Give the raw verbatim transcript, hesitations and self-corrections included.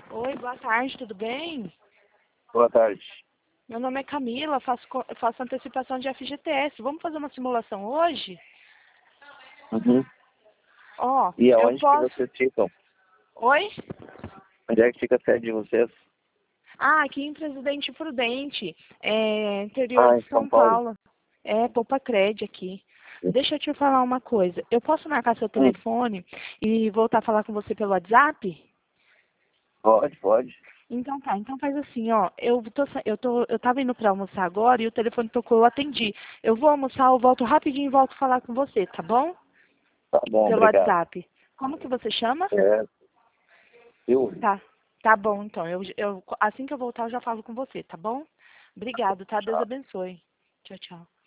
Oi, boa tarde, tudo bem? Boa tarde. Meu nome é Camila, faço, co- faço antecipação de F G T S. Vamos fazer uma simulação hoje? Uhum. Ó, E eu aonde que posso... vocês ficam? Oi? Onde é que fica a sede de vocês? Ah, aqui em Presidente Prudente, é, interior Ah, de em São São Paulo. Paulo. É, Poupa Cred aqui. Deixa eu te falar uma coisa. Eu posso marcar seu Hum, telefone e voltar a falar com você pelo WhatsApp? pode, pode. Então tá, então faz assim, ó, eu tô, sa- eu tô, eu tava indo pra almoçar agora e o telefone tocou, eu atendi. Eu vou almoçar, eu volto rapidinho e volto falar com você, tá bom? Tá bom, Pelo obrigado. WhatsApp. Como que você chama? É, eu. Tá, tá bom então. Eu, eu, assim que eu voltar eu já falo com você, tá bom? Obrigado, tá? Deus Tchau. abençoe. Tchau, tchau.